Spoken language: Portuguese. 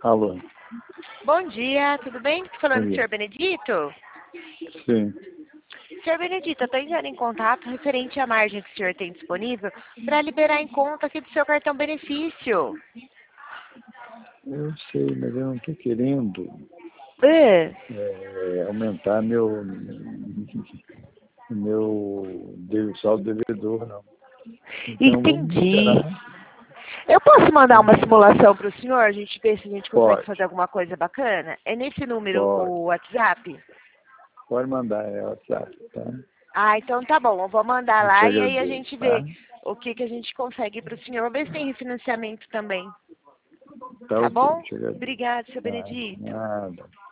Alô. Bom dia, tudo bem? Tô falando Bom com o dia. senhor Benedito? Sim. Senhor Benedito, eu estou entrando em contato referente à margem que o senhor tem disponível para liberar em conta aqui do seu cartão benefício. Eu sei, mas eu não estou querendo aumentar meu saldo devedor, não. Então vamos Entendi. esperar. Eu posso mandar Vamos uma esperar. simulação para o senhor? A gente ver se a gente consegue fazer Pode, alguma coisa bacana? É nesse número pode. o WhatsApp? Pode mandar, é WhatsApp, tá? Ah, então tá bom. Eu vou mandar Eu te lá e aí a agradeço, gente vê tá? o que a gente consegue para o senhor. Vamos ver se tem refinanciamento também. Tá Tá ok, bom? te agradeço. Obrigada, seu Ah, Benedito. nada.